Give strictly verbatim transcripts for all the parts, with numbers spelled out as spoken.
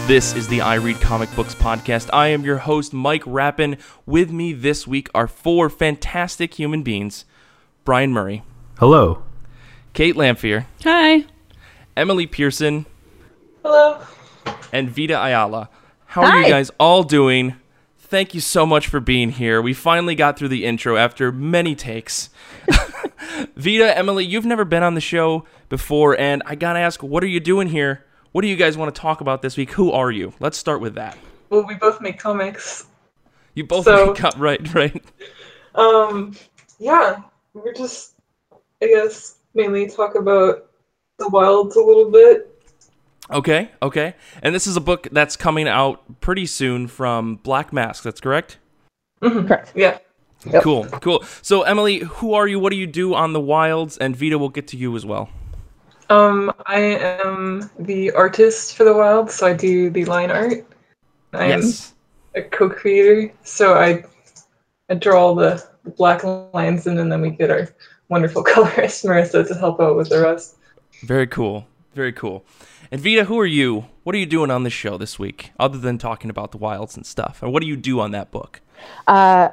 This is the I Read Comic Books podcast. I am your host, Mike Rappin. With me this week are four fantastic human beings. Brian Murray. Hello. Kate Lamphere. Hi. Emily Pearson. Hello. And Vita Ayala. How are Hi. you guys all doing? Thank you so much for being here. We finally got through the intro after many takes. Vita, Emily, you've never been on the show before, and I gotta ask, what are you doing here? What do you guys want to talk about this week? Who are you? Let's start with that. Well, we both make comics. You both So- make up, right, right. Um, yeah, we're just, I guess, mainly talk about the wilds a little bit. Okay, okay. And this is a book that's coming out pretty soon from Black Mask, that's correct? Mhm. Correct. Yeah. Yep. Cool, cool. So, Emily, who are you? What do you do on the wilds? And Vita, will get to you as well. Um, I am the artist for the wilds, so I do the line art. I Yes. am a co-creator, so I I draw all the, the black lines in, and then we get our wonderful colorist Marissa to help out with the rest. Very cool, very cool. And Vita, who are you? What are you doing on this show this week, other than talking about the wilds and stuff? And what do you do on that book? Uh,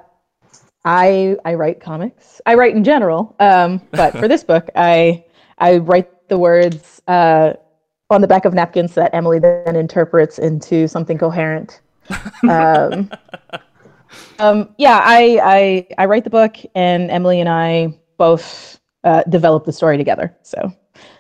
I I write comics. I write in general, um, but for this book, I I write the words uh, on the back of napkins that Emily then interprets into something coherent. Um, um, yeah, I, I I write the book, and Emily and I both uh, develop the story together. So,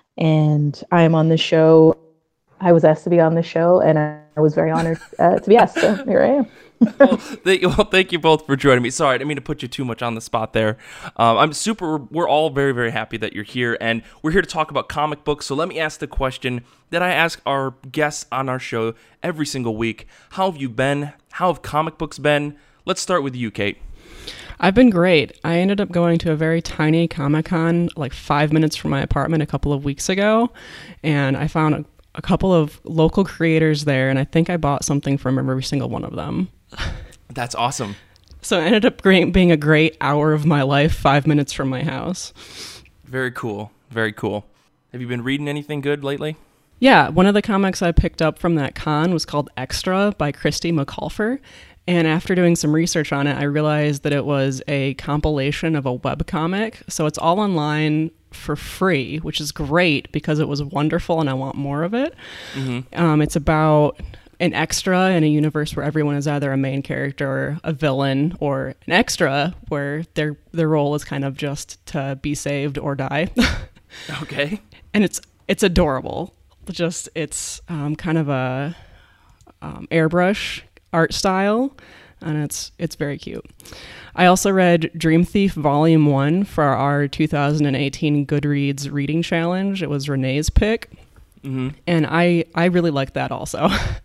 and I am on the show. I was asked to be on the show, and I was very honored uh, to be asked. So here I am. well, thank, well, thank you both for joining me. Sorry, I didn't mean to put you too much on the spot there. Um, I'm super, we're all very, very happy that you're here, and we're here to talk about comic books. So let me ask the question that I ask our guests on our show every single week. How have you been? How have comic books been? Let's start with you, Kate. I've been great. I ended up going to a very tiny Comic-Con like five minutes from my apartment a couple of weeks ago, and I found a, a couple of local creators there, and I think I bought something from every single one of them. That's awesome. So it ended up great, being a great hour of my life, five minutes from my house. Very cool. Very cool. Have you been reading anything good lately? Yeah, one of the comics I picked up from that con was called Extra by Christy McCulfer. And after doing some research on it, I realized that it was a compilation of a webcomic. So it's all online for free, which is great because it was wonderful and I want more of it. Mm-hmm. Um, it's about an extra in a universe where everyone is either a main character or a villain, or an extra where their their role is kind of just to be saved or die. Okay. And it's it's adorable. Just it's um, kind of a um, airbrush art style, and it's it's very cute. I also read Dream Thief Volume One for our two thousand eighteen Goodreads reading challenge. It was Renee's pick, mm-hmm. and I I really liked that also.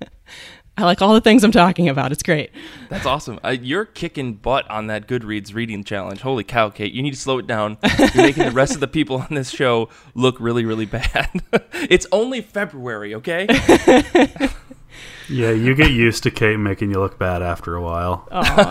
I like all the things I'm talking about. It's great. That's awesome. Uh, you're kicking butt on that Goodreads reading challenge. Holy cow, Kate. You need to slow it down. You're making the rest of the people on this show look really, really bad. It's only February, okay? Yeah, you get used to Kate making you look bad after a while.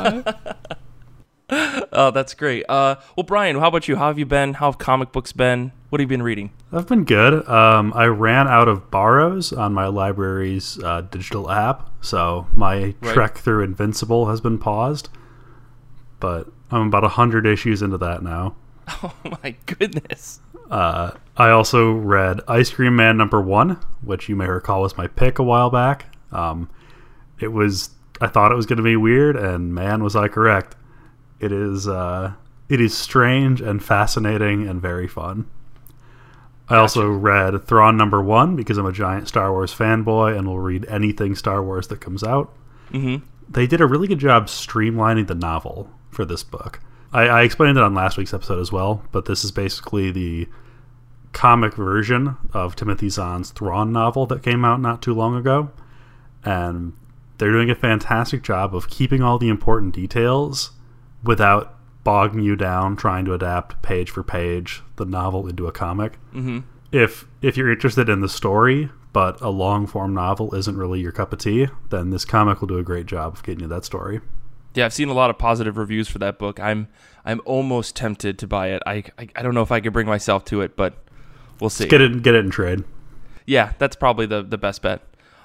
Oh, that's great. Uh, well, Brian, how about you? How have you been? How have comic books been? What have you been reading? I've been good. Um, I ran out of borrows on my library's uh, digital app, so my Right. trek through Invincible has been paused. But I'm about one hundred issues into that now. Oh, my goodness. Uh, I also read Ice Cream Man number one, which you may recall was my pick a while back. Um, it was, I thought it was going to be weird, and man, was I correct. It is, uh, it is strange and fascinating and very fun. I also read Thrawn number one because I'm a giant Star Wars fanboy and will read anything Star Wars that comes out. Mm-hmm. They did a really good job streamlining the novel for this book. I, I explained it on last week's episode as well, but this is basically the comic version of Timothy Zahn's Thrawn novel that came out not too long ago. And they're doing a fantastic job of keeping all the important details without bogging you down trying to adapt page for page the novel into a comic. Mm-hmm. If if you're interested in the story, but a long-form novel isn't really your cup of tea, then this comic will do a great job of getting you that story. Yeah, I've seen a lot of positive reviews for that book. I'm I'm almost tempted to buy it. I I, I don't know if I could bring myself to it, but we'll see. Just get it, get it in trade. Yeah, that's probably the, the best bet.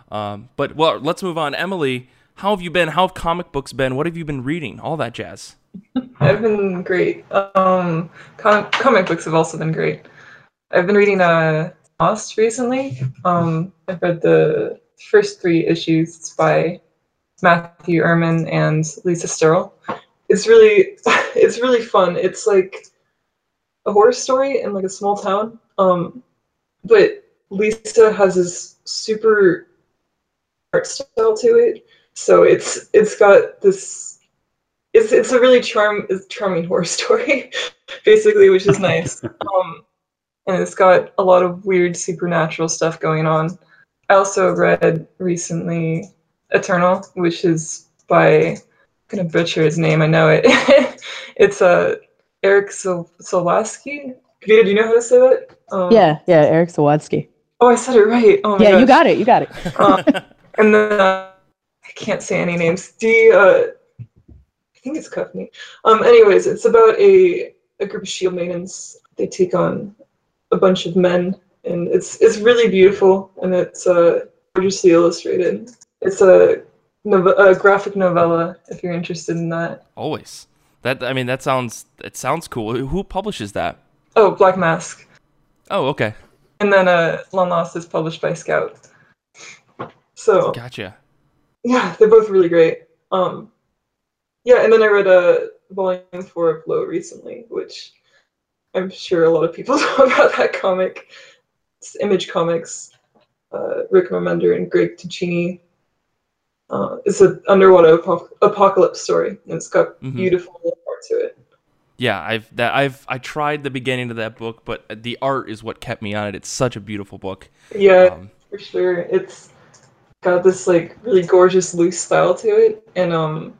Um, but well, let's move on. Emily, how have you been? How have comic books been? What have you been reading? All that jazz. I've been great. Um, com- comic books have also been great. I've been reading uh, Lost recently. Um, I've read the first three issues. It's by Matthew Erman and Lisa Sturl. It's really, it's really fun. It's like a horror story in like a small town. Um, but Lisa has this super art style to it, so it's it's got this. It's it's a really charm charming horror story, basically, which is nice. Um, and it's got a lot of weird supernatural stuff going on. I also read recently Eternal, which is by, I'm gonna butcher his name. I know it. It's a uh, Eric Sil- Silwatsky. Vita, do you know how to say that? Um, Yeah, yeah, Eric Sawatsky. Oh, I said it right. Oh my Yeah, gosh. you got it. You got it. Um, and then uh, I can't say any names. D. Uh, I think it's Cuffney. Um. Anyways, it's about a a group of shield maidens. They take on a bunch of men, and it's it's really beautiful, and it's uh gorgeously illustrated. It's a, nove- a graphic novella if you're interested in that. Always. That I mean, that sounds it sounds cool. Who publishes that? Oh, Black Mask. Oh, okay. And then uh, Long Lost is published by Scout. So Gotcha. yeah, they're both really great. Um, yeah, and then I read a uh, volume four of Low recently, which I'm sure a lot of people know about that comic. It's Image Comics, uh, Rick Remender and Greg Ticini. Uh, it's an underwater ap- apocalypse story, and it's got Mhm. beautiful art to it. Yeah, I've that I've I tried the beginning of that book, but the art is what kept me on it. It's such a beautiful book. Yeah, Um, for sure. It's got this like really gorgeous loose style to it, and um,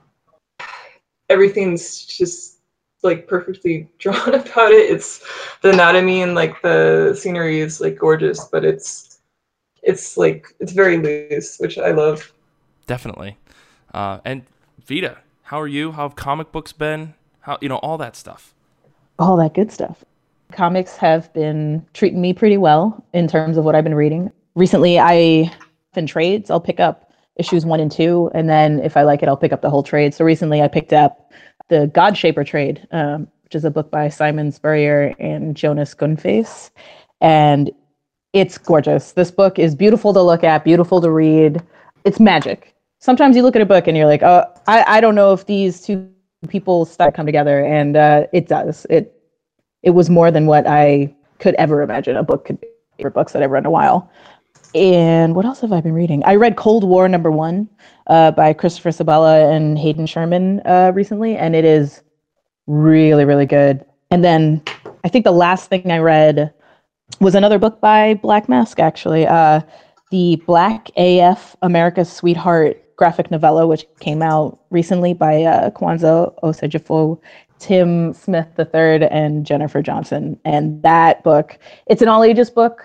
everything's just like perfectly drawn about it. It's the anatomy and like the scenery is like gorgeous, but it's it's like it's very loose, which I love. Definitely. Uh, and Vita, how are you? How have comic books been? How you know all that stuff? All that good stuff. Comics have been treating me pretty well in terms of what I've been reading. Recently, I in trades, I'll pick up issues one and two, and then if I like it, I'll pick up the whole trade. So recently, I picked up the Godshaper trade, um, which is a book by Simon Spurrier and Jonas Gunface, and it's gorgeous. This book is beautiful to look at, beautiful to read. It's magic. Sometimes you look at a book and you're like, oh, I, I don't know if these two people start come together, and uh, it does. It it was more than what I could ever imagine a book could be for books that I've read in a while. And what else have I been reading? I read Cold War number one uh, by Christopher Sabella and Hayden Sherman uh, recently, and it is really, really good. And then I think the last thing I read was another book by Black Mask, actually. Uh, the Black A F America's Sweetheart graphic novella, which came out recently by uh, Kwanzaa Osejifo, Tim Smith the third, and Jennifer Johnson. And that book, it's an all-ages book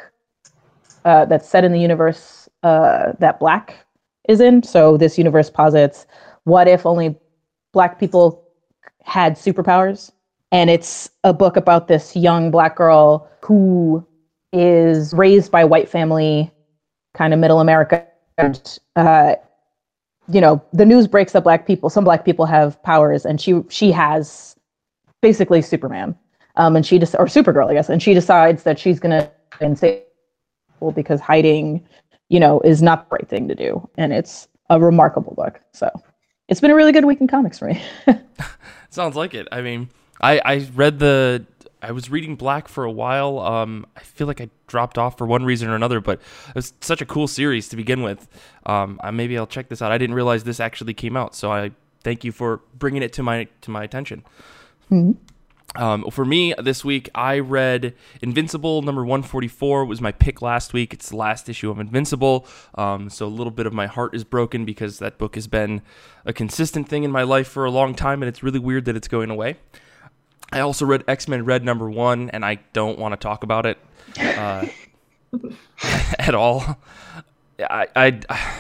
uh, that's set in the universe uh, that Black is in. So this universe posits, what if only Black people had superpowers? And it's a book about this young Black girl who is raised by a white family, kind of middle America, and uh, you know, the news breaks that black people, some black people have powers, and she she has basically Superman, um, and she just or Supergirl, I guess, and she decides that she's gonna and save people because hiding, you know, is not the right thing to do, and it's a remarkable book. So it's been a really good week in comics for me. Sounds like it. I mean, I I read the. I was reading Black for a while. Um, I feel like I dropped off for one reason or another, but it was such a cool series to begin with. Um, I, maybe I'll check this out. I didn't realize this actually came out, so I thank you for bringing it to my to my attention. Mm-hmm. Um, for me this week, I read Invincible number one forty-four. Was my pick last week. It's the last issue of Invincible, um, so a little bit of my heart is broken because that book has been a consistent thing in my life for a long time, and it's really weird that it's going away. I also read X-Men Red number one, and I don't want to talk about it uh, at all. I, I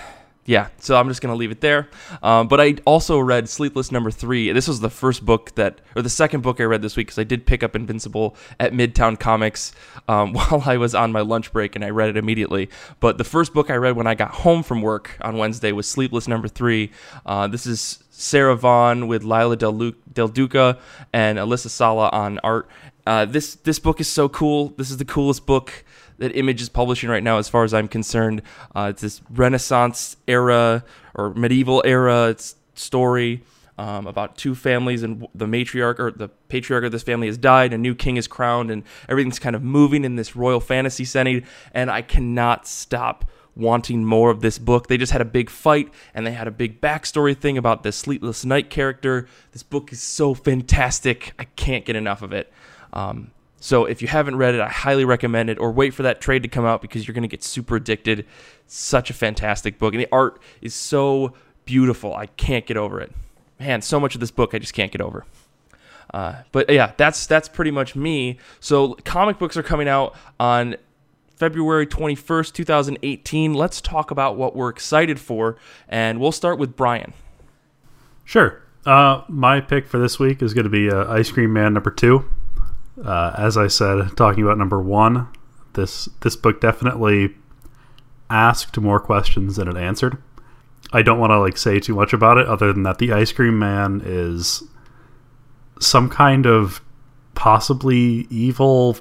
Yeah, so I'm just going to leave it there. Um, but I also read Sleepless Number three. This was the first book that, or the second book I read this week, because I did pick up Invincible at Midtown Comics um, while I was on my lunch break, and I read it immediately. But the first book I read when I got home from work on Wednesday was Sleepless Number three. Uh, this is Sarah Vaughn with Lila Del, Lu- Del Duca and Alyssa Sala on art. Uh, this this book is so cool. This is the coolest book that Image is publishing right now, as far as I'm concerned. Uh, it's this Renaissance era or medieval era story um, about two families, and the matriarch or the patriarch of this family has died, a new king is crowned, and everything's kind of moving in this royal fantasy setting. And I cannot stop wanting more of this book. They just had a big fight, and they had a big backstory thing about the Sleepless Night character. This book is so fantastic. I can't get enough of it. Um, So if you haven't read it, I highly recommend it, or wait for that trade to come out because you're going to get super addicted. Such a fantastic book. And the art is so beautiful. I can't get over it. Man, so much of this book I just can't get over. Uh, but yeah, that's that's pretty much me. So comic books are coming out on February twenty-first, twenty eighteen. Let's talk about what we're excited for, and we'll start with Brian. Sure. Uh, my pick for this week is going to be uh, Ice Cream Man number two. Uh, as I said, talking about number one, this this book definitely asked more questions than it answered. I don't want to like say too much about it, other than that the Ice Cream Man is some kind of possibly evil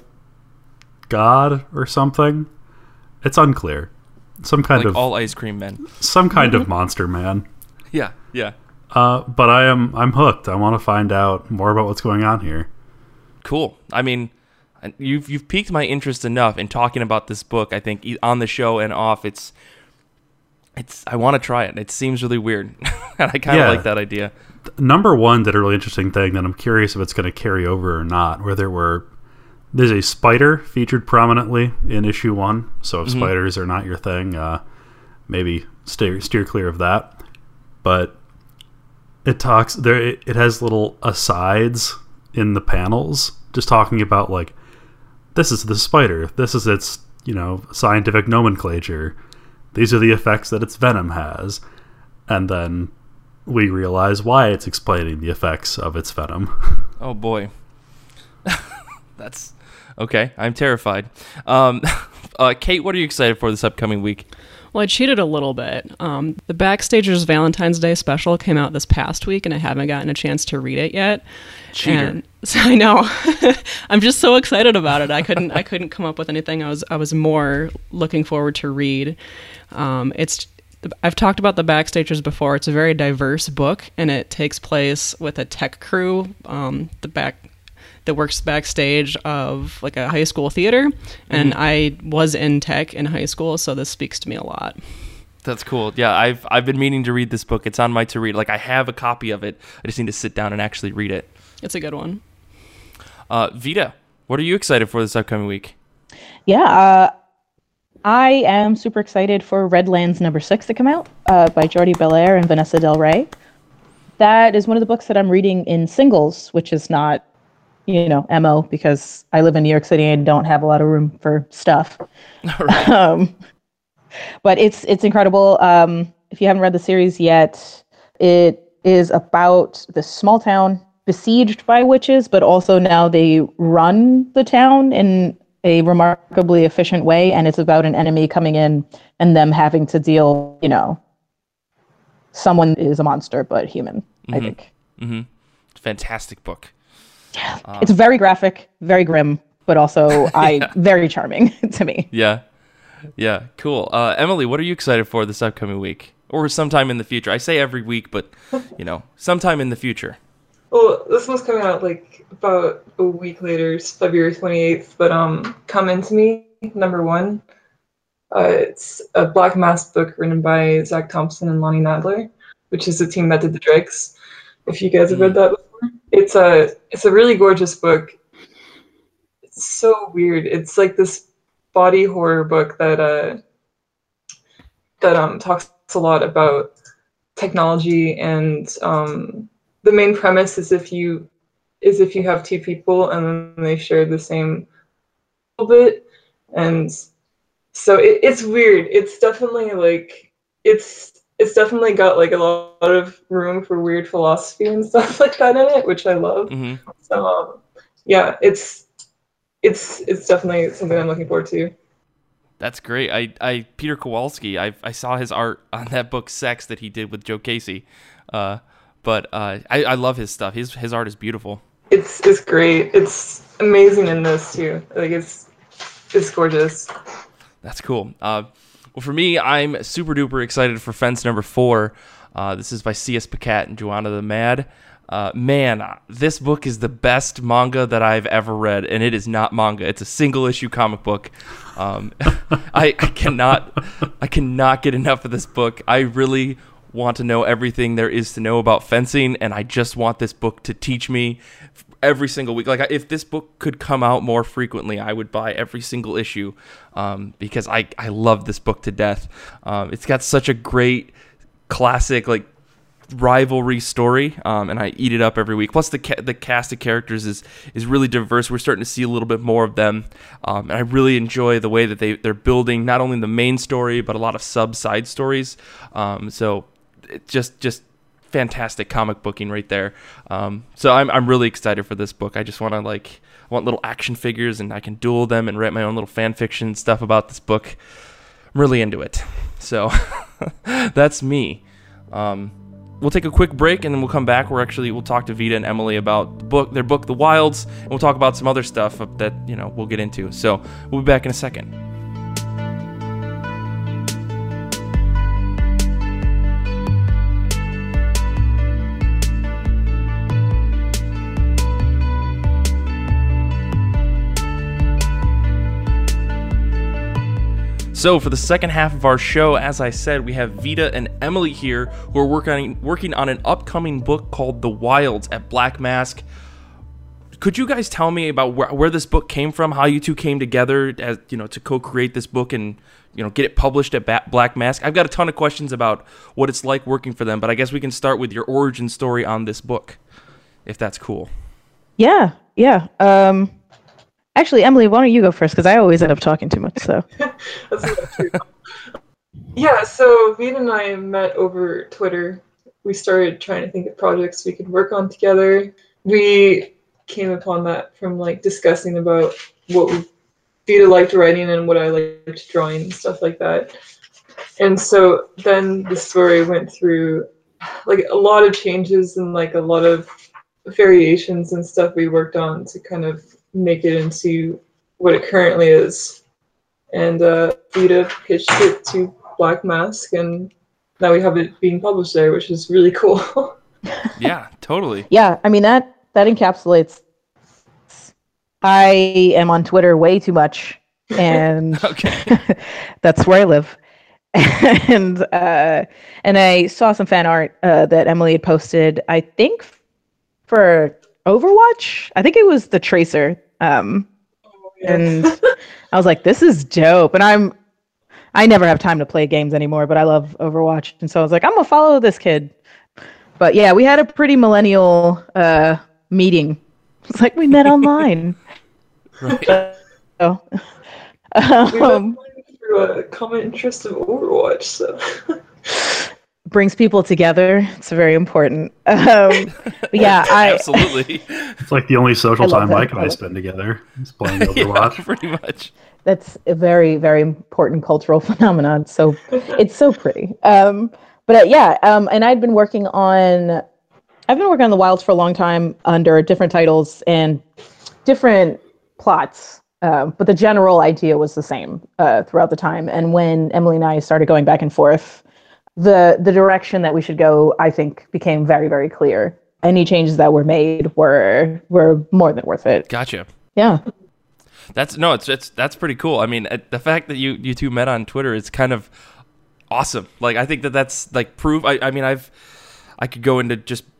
god or something. It's unclear. Some kind like of all ice cream men. Some kind of monster man. Yeah, yeah. Uh, but I am I'm hooked. I want to find out more about what's going on here. Cool. I mean, you've you've piqued my interest enough in talking about this book. I think on the show and off, it's it's. I want to try it. It seems really weird, and I kind of Yeah. like that idea. Number one did a really interesting thing that I'm curious if it's going to carry over or not. Where there were there's a spider featured prominently in issue one. So if mm-hmm. spiders are not your thing, uh, maybe steer steer clear of that. But it talks there. It, it has little asides in the panels, just talking about like, this is the spider, this is its, you know, scientific nomenclature, these are the effects that its venom has, and then we realize why it's explaining the effects of its venom. Oh boy. That's okay. I'm terrified. Um, uh, Kate, what are you excited for this upcoming week? Well, I cheated a little bit. Um, the Backstagers Valentine's Day special came out this past week, and I haven't gotten a chance to read it yet. Cheater. And so I know. I'm just so excited about it. I couldn't. I couldn't come up with anything. I was. I was more looking forward to read. Um, it's. I've talked about the Backstagers before. It's a very diverse book, and it takes place with a tech crew. Um, the back. that works backstage of like a high school theater, and mm-hmm. I was in tech in high school, so this speaks to me a lot. That's cool. Yeah, I've I've been meaning to read this book. It's on my to read. Like I have a copy of it. I just need to sit down and actually read it. It's a good one. Uh, Vita, what are you excited for this upcoming week? Yeah, uh, I am super excited for Redlands number six to come out uh, by Jordi Belair and Vanessa Del Rey. That is one of the books that I'm reading in singles, which is not, you know, M O, because I live in New York City and don't have a lot of room for stuff. Right. Um, but it's it's incredible. Um, if you haven't read the series yet, it is about this small town besieged by witches, but also now they run the town in a remarkably efficient way, and it's about an enemy coming in and them having to deal, you know, someone is a monster, but human, mm-hmm. I think. Mm-hmm. Fantastic book. Um, it's very graphic, very grim, but also I yeah. very charming to me. Yeah. Yeah, cool. Uh, Emily, what are you excited for this upcoming week? Or sometime in the future? I say every week, but, you know, sometime in the future. Well, this one's coming out like about a week later, it's February twenty-eighth, but um, Come Into Me, number one. Uh, it's a Black Mask book written by Zach Thompson and Lonnie Nadler, which is the team that did The Dregs, if you guys have read that before. It's a, it's a really gorgeous book. It's so weird. It's like this body horror book that uh, that um talks a lot about technology, and um, the main premise is if you is if you have two people and then they share the same little bit, and so it, it's weird. It's definitely like it's it's definitely got like a lot of room for weird philosophy and stuff like that in it, which I love. Mm-hmm. So um, yeah, it's it's it's definitely something I'm looking forward to. That's great. I, I Peter Kowalski, I I saw his art on that book Sex that he did with Joe Casey. Uh, but uh, I, I love his stuff. His his art is beautiful. It's it's great. It's amazing in this too. Like it's it's gorgeous. That's cool. Uh, well, for me, I'm super duper excited for Fence number four. Uh, this is by C S Pacat and Joanna the Mad. Uh, man, this book is the best manga that I've ever read, and it is not manga. It's a single issue comic book. Um, I, I cannot, I cannot get enough of this book. I really want to know everything there is to know about fencing, and I just want this book to teach me every single week. Like, if this book could come out more frequently, I would buy every single issue, um, because I, I love this book to death. Um, it's got such a great classic, like, rivalry story, um, and I eat it up every week. Plus, the ca- the cast of characters is is really diverse. We're starting to see a little bit more of them, um, and I really enjoy the way that they they're building not only the main story but a lot of sub side stories. Um, so, it just just fantastic comic booking right there. Um, so I'm I'm really excited for this book. I just want to like I want little action figures, and I can duel them and write my own little fan fiction stuff about this book. I'm really into it. So that's me. Um, We'll take a quick break, and then we'll come back. We're actually we'll talk to Vita and Emily about the book, their book, The Wilds, and we'll talk about some other stuff that you know we'll get into. So we'll be back in a second. So for the second half of our show, as I said, we have Vita and Emily here who are working working on an upcoming book called The Wilds at Black Mask. Could you guys tell me about where, where this book came from, how you two came together as you know to co-create this book and you know get it published at ba- Black Mask? I've got a ton of questions about what it's like working for them, but I guess we can start with your origin story on this book, if that's cool. Yeah, yeah. Um, actually, Emily, why don't you go first? Because I always end up talking too much. So. That's not true. Yeah, so Vita and I met over Twitter. We started trying to think of projects we could work on together. We came upon that from like discussing about what Vita liked writing and what I liked drawing and stuff like that. And so then the story went through like a lot of changes and like a lot of variations and stuff we worked on to kind of make it into what it currently is. And uh, Vita pitched it to Black Mask, and now we have it being published there, which is really cool. Yeah, totally. Yeah, I mean, that, that encapsulates... I am on Twitter way too much, and Okay. that's where I live. and uh, and I saw some fan art uh, that Emily had posted, I think, for Overwatch. I think it was the Tracer. Um, Oh, yeah. and I was like, this is dope. And I'm, I never have time to play games anymore, but I love Overwatch. And so I was like, I'm going to follow this kid. But yeah, we had a pretty millennial uh, meeting. It's like we met online. Right. So, We um, met through a common interest of Overwatch, so. brings people together. It's very important. Um, but yeah, I Absolutely. It's like the only social I love time that. Mike and I spend together is playing Yeah, Overwatch. pretty much. that's a very, very important cultural phenomenon. So it's so pretty. Um, but uh, yeah, um, and I'd been working on, I've been working on The Wilds for a long time under different titles and different plots. Um, but the general idea was the same uh, throughout the time. And when Emily and I started going back and forth, the the direction that we should go, I think, became very, very clear. Any changes that were made were were more than worth it. Gotcha. Yeah. That's no, it's it's that's pretty cool. I mean, uh, the fact that you you two met on Twitter is kind of awesome. Like, I think that that's like proof. I I mean, I've I could go into just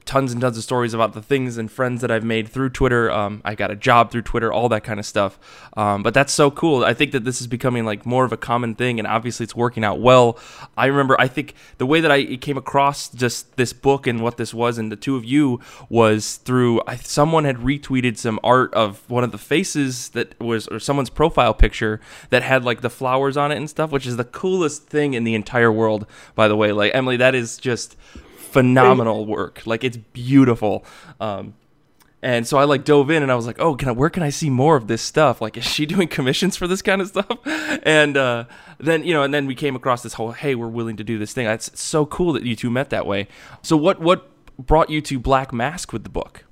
tons and tons of stories about the things and friends that I've made through Twitter. Um, I got a job through Twitter, all that kind of stuff. Um, but that's so cool. I think that this is becoming like more of a common thing, and obviously it's working out well. I remember, I think the way that I came across just this book and what this was, and the two of you, was through I, someone had retweeted some art of one of the faces that was, or someone's profile picture that had like the flowers on it and stuff, which is the coolest thing in the entire world, by the way. Like, Emily, that is just phenomenal work. Like, it's beautiful. Um, and so I like dove in and I was like, oh, can I, where can I see more of this stuff? Like, is she doing commissions for this kind of stuff? And uh, then, you know, and then we came across this whole, hey, we're willing to do this thing. It's so cool that you two met that way. So what, what brought you to Black Mask with the book?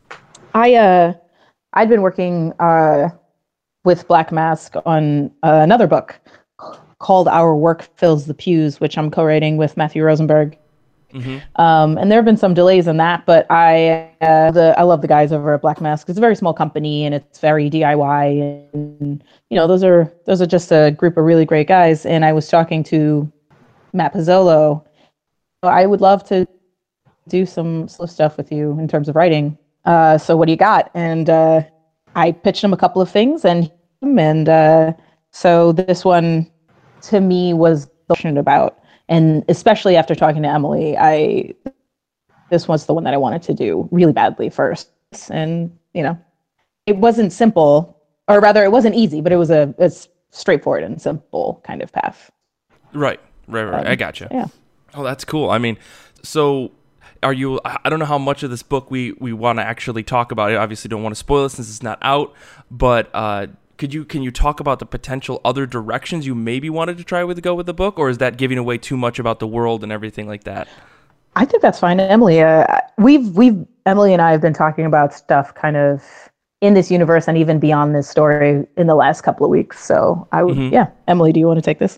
I, uh, I'd been working uh, with Black Mask on uh, another book called Our Work Fills the Pews, which I'm co-writing with Matthew Rosenberg. Mm-hmm. Um, and there have been some delays in that, but I uh, the I love the guys over at Black Mask. It's a very small company and it's very D I Y, and you know those are those are just a group of really great guys. And I was talking to Matt Pizzolo. I would love to do some slow stuff with you in terms of writing. Uh, so what do you got? And uh, I pitched him a couple of things, and and uh, so this one to me was passionate about. And especially after talking to Emily, I this was the one that I wanted to do really badly first. And, you know, it wasn't simple, or rather it wasn't easy, but it was a, a straightforward and simple kind of path. Right, right, right. Um, I gotcha. Yeah. Oh, that's cool. I mean, so are you, I don't know how much of this book we, we want to actually talk about. I obviously don't want to spoil it since it's not out, but uh, Could you can you talk about the potential other directions you maybe wanted to try with go with the book, or is that giving away too much about the world and everything like that? I think that's fine, Emily. Uh, we've we've Emily and I have been talking about stuff kind of in this universe and even beyond this story in the last couple of weeks. So I would, mm-hmm. yeah, Emily, do you want to take this?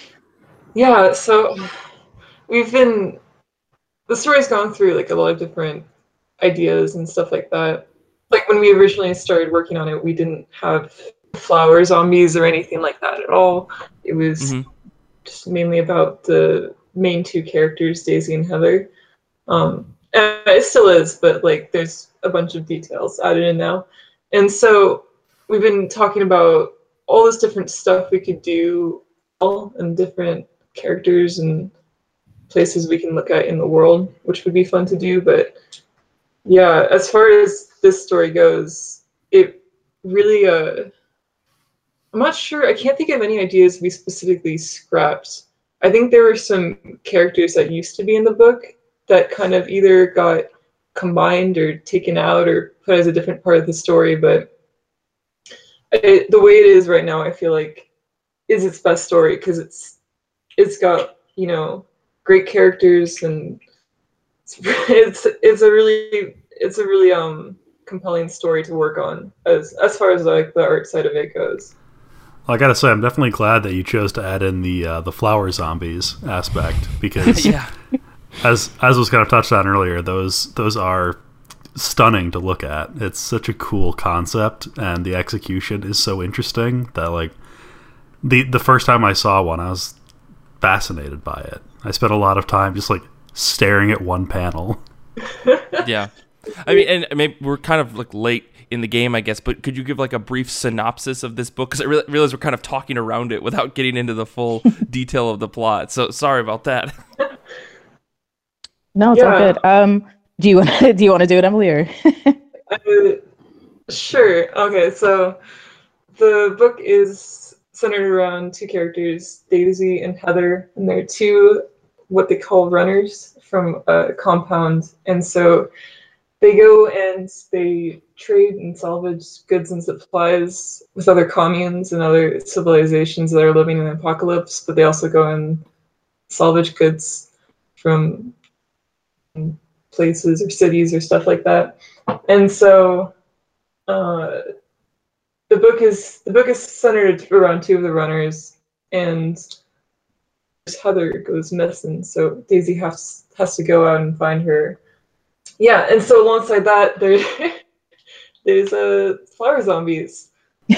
Yeah. So we've been the story's gone through like a lot of different ideas and stuff like that. Like when we originally started working on it, we didn't have flower zombies or anything like that at all. It was mm-hmm. just mainly about the main two characters, Daisy and Heather. Um, and it still is, but like there's a bunch of details added in now. And so we've been talking about all this different stuff we could do, all and different characters and places we can look at in the world, which would be fun to do. But yeah, as far as this story goes, it really uh I'm not sure. I can't think of any ideas we specifically scrapped. I think there were some characters that used to be in the book that kind of either got combined or taken out or put as a different part of the story. But it, the way it is right now, I feel like is its best story because it's it's got, you know, great characters, and it's it's, it's a really it's a really um compelling story to work on as as far as like the art side of it goes. Well, I gotta say, I'm definitely glad that you chose to add in the uh, the flower zombies aspect because, yeah. as as was kind of touched on earlier, those those are stunning to look at. It's such a cool concept, and the execution is so interesting that like the the first time I saw one, I was fascinated by it. I spent a lot of time just like staring at one panel. Yeah, I mean, and maybe we're kind of like late in the game, I guess, but could you give like a brief synopsis of this book? Because I re- realize we're kind of talking around it without getting into the full detail of the plot. So sorry about that. No, it's yeah. all good. Um, do you want to do you want to do it, Emily? Or? uh, sure. Okay, so the book is centered around two characters, Daisy and Heather, and they're two what they call runners from a compound, and so they go and they trade and salvage goods and supplies with other communes and other civilizations that are living in an apocalypse, but they also go and salvage goods from places or cities or stuff like that. And so uh, the book is the book is centered around two of the runners, and Heather goes missing, so Daisy has has to go out and find her. Yeah, and so alongside that, there, there's uh, flower zombies.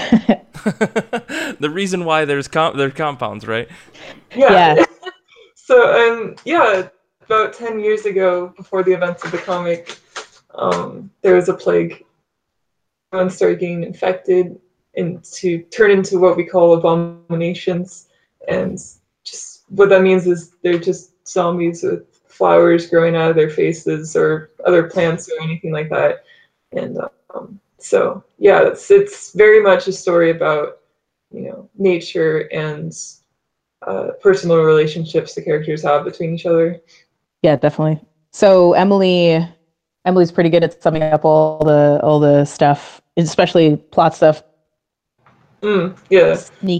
The reason why there's com- there's compounds, right? Yeah. yeah. So um, yeah, about ten years ago, before the events of the comic, um, there was a plague. Everyone started getting infected and to turn into what we call abominations. And just what that means is they're just zombies with flowers growing out of their faces or other plants or anything like that. And um, so, yeah, it's, it's very much a story about, you know, nature and uh, personal relationships the characters have between each other. Yeah, definitely. So Emily, Emily's pretty good at summing up all the all the stuff, especially plot stuff. Mm, yeah. Sneak.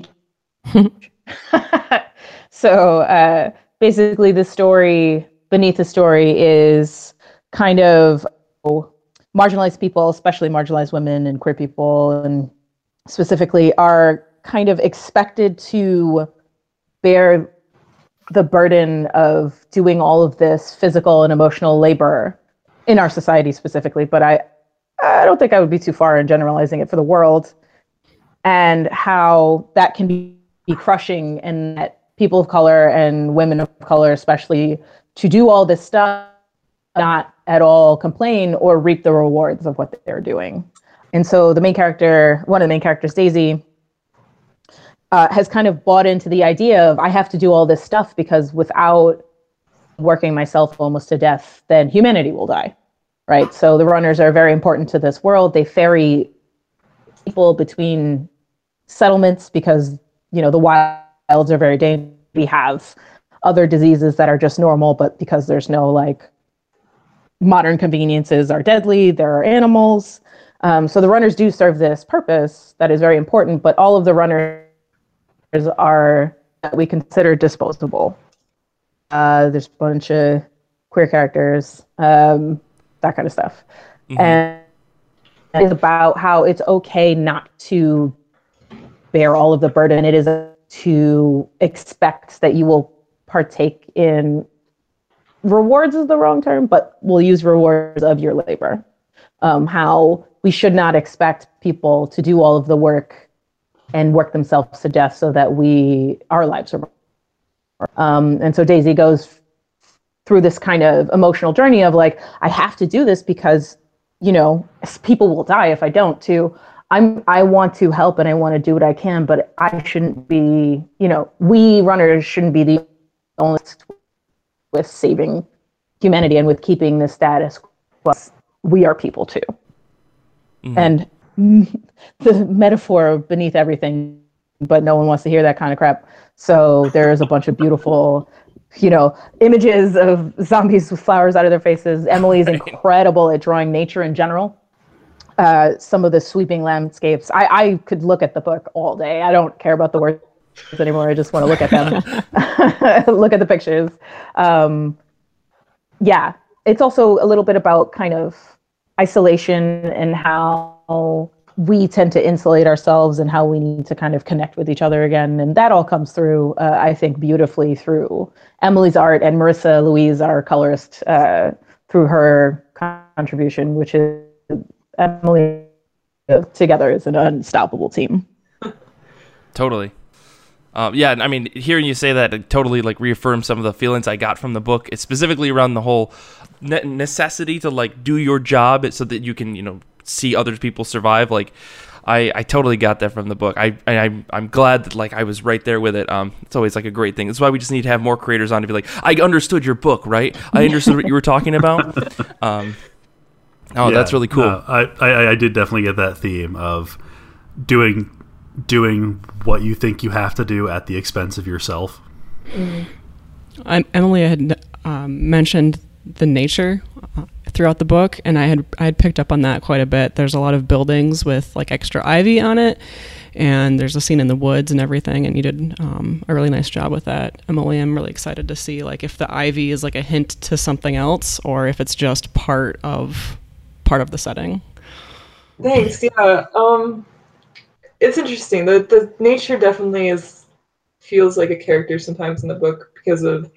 So uh, basically, the story beneath the story is kind of marginalized people, especially marginalized women and queer people, and specifically are kind of expected to bear the burden of doing all of this physical and emotional labor in our society specifically, but I, I don't think I would be too far in generalizing it for the world, and how that can be, be crushing, and that people of color and women of color especially, to do all this stuff, not at all complain or reap the rewards of what they're doing. And so the main character, one of the main characters, Daisy, Uh, has kind of bought into the idea of I have to do all this stuff because without working myself almost to death, then humanity will die, right? So the runners are very important to this world. They ferry people between settlements because, you know, the wilds are very dangerous. We have other diseases that are just normal, but because there's no like modern conveniences are deadly, there are animals. Um, so the runners do serve this purpose that is very important, but all of the runners are that we consider disposable. Uh, there's a bunch of queer characters, um, that kind of stuff. Mm-hmm. And it's about how it's okay not to bear all of the burden. It is to expect that you will partake in rewards is the wrong term, but we'll use rewards of your labor. Um, how we should not expect people to do all of the work and work themselves to death so that we, our lives are. Um, and so Daisy goes through this kind of emotional journey of like, I have to do this because, you know, people will die if I don't. To I'm, I want to help and I want to do what I can, but I shouldn't be, you know, we runners shouldn't be the only with saving humanity and with keeping the status quo. We are people too. Mm-hmm. And the metaphor beneath everything, but no one wants to hear that kind of crap. So there's a bunch of beautiful, you know, images of zombies with flowers out of their faces. Emily's incredible at drawing nature in general. Uh, some of the sweeping landscapes. I, I could look at the book all day. I don't care about the words anymore. I just want to look at them. Look at the pictures. Um, yeah, it's also a little bit about kind of isolation and how we tend to insulate ourselves and how we need to kind of connect with each other again. And that all comes through, uh, I think, beautifully through Emily's art and Marissa Louise, our colorist, uh, through her contribution, which is Emily together is an unstoppable team. Totally. Um, yeah, I mean, hearing you say that it totally like reaffirms some of the feelings I got from the book. It's specifically around the whole ne- necessity to like do your job so that you can, you know, see other people survive. Like, I, I totally got that from the book. I, I I'm I'm glad that like I was right there with it. Um, it's always like a great thing. That's why we just need to have more creators on to be like, I understood your book, right? I understood what you were talking about. Um, oh, yeah, that's really cool. No, I, I I did definitely get that theme of doing. doing what you think you have to do at the expense of yourself. Mm. I, Emily had um, mentioned the nature uh, throughout the book, and I had I had picked up on that quite a bit. There's a lot of buildings with like extra ivy on it, and there's a scene in the woods and everything, and you did um, a really nice job with that. Emily, I'm really excited to see like if the ivy is like a hint to something else or if it's just part of part of the setting. Thanks. Yeah. Um, It's interesting. The the nature definitely is feels like a character sometimes in the book because of,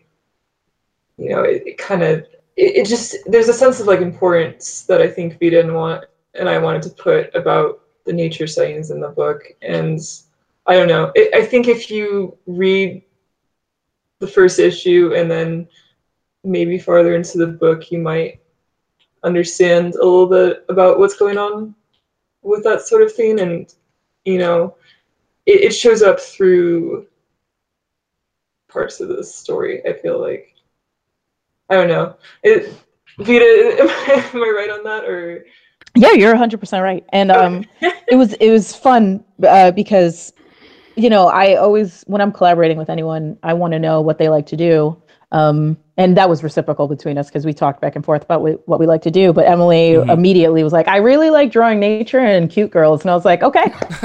you know, it, it kind of it, it just there's a sense of like importance that I think we didn't want and I wanted to put about the nature settings in the book. And I don't know. It, I think if you read the first issue and then maybe farther into the book, you might understand a little bit about what's going on with that sort of thing. And, you know, it, it shows up through parts of this story, I feel like. I don't know. It, Vita, am I, am I right on that? Or yeah, you're one hundred percent right. And um, it was it was fun uh, because, you know, I always, when I'm collaborating with anyone, I want to know what they like to do. Um, and that was reciprocal between us because we talked back and forth about what, what we like to do. But Emily mm-hmm. immediately was like, I really like drawing nature and cute girls. And I was like, okay,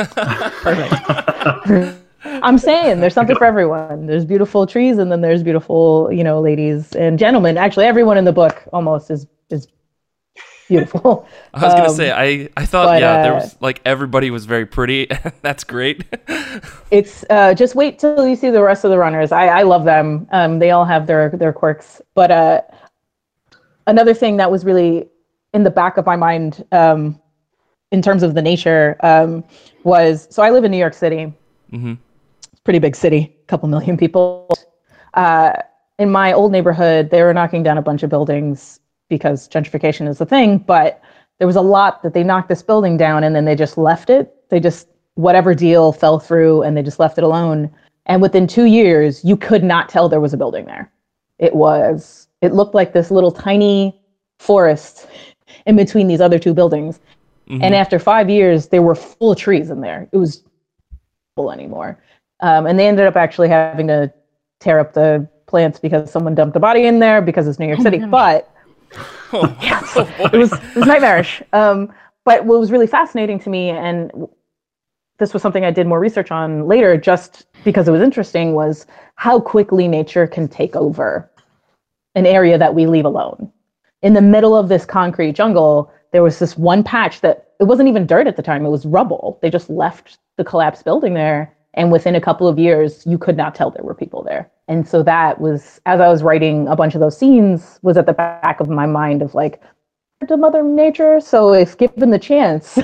perfect. I'm saying there's something for everyone. There's beautiful trees, and then there's beautiful, you know, ladies and gentlemen. Actually, everyone in the book almost is is beautiful. I was um, gonna say, I I thought but, yeah, uh, there was like everybody was very pretty. That's great. It's uh, just wait till you see the rest of the runners. I I love them. Um, they all have their their quirks. But uh, another thing that was really in the back of my mind, um, in terms of the nature, um, was so I live in New York City. Mm-hmm. Pretty big city, a couple million people. Uh, in my old neighborhood, they were knocking down a bunch of buildings because gentrification is a thing, but there was a lot that they knocked this building down and then they just left it. They just, whatever deal fell through and they just left it alone. And within two years, you could not tell there was a building there. It was, it looked like this little tiny forest in between these other two buildings. Mm-hmm. And after five years, there were full trees in there. It was full anymore. Um, and they ended up actually having to tear up the plants because someone dumped a body in there because it's New York oh City. But oh, yeah, so it was it was nightmarish. Um, but what was really fascinating to me, and this was something I did more research on later, just because it was interesting, was how quickly nature can take over an area that we leave alone. In the middle of this concrete jungle, there was this one patch that it wasn't even dirt at the time; it was rubble. They just left the collapsed building there. And within a couple of years, you could not tell there were people there. And so that was, as I was writing a bunch of those scenes, was at the back of my mind of like, to Mother Nature. So if given the chance,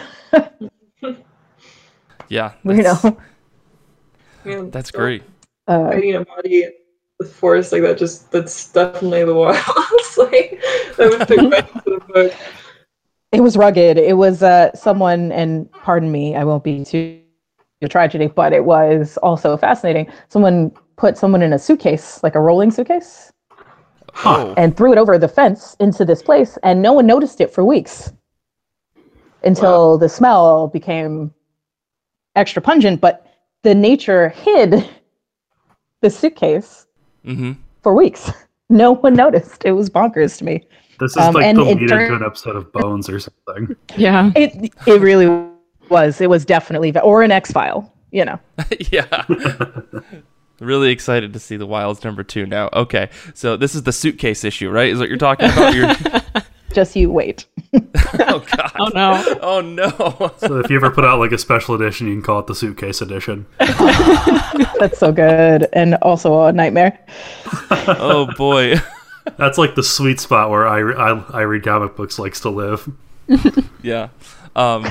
yeah, you know, yeah, Uh, that's great. Finding a body in the forest like that, just that's definitely the wild. Like that would fit right into the book. It was rugged. It was uh, someone, and pardon me, I won't be too. A tragedy, but it was also fascinating. Someone put someone in a suitcase, like a rolling suitcase, oh. and threw it over the fence into this place, and no one noticed it for weeks until wow. the smell became extra pungent. But the nature hid the suitcase mm-hmm. for weeks. No one noticed. It was bonkers to me. This is um, like the lead turned, into an episode of Bones or something. Yeah, it it really. was it was definitely or an X-File, you know. Yeah. Really excited to see the Wilds number two now. Okay, so this is the suitcase issue, right? Is what you're talking about? You're... Just you wait. Oh god. Oh no. Oh no. So if you ever put out like a special edition, you can call it the suitcase edition. That's so good, and also a nightmare. Oh boy. That's like the sweet spot where I, I, I read comic books likes to live. Yeah. Um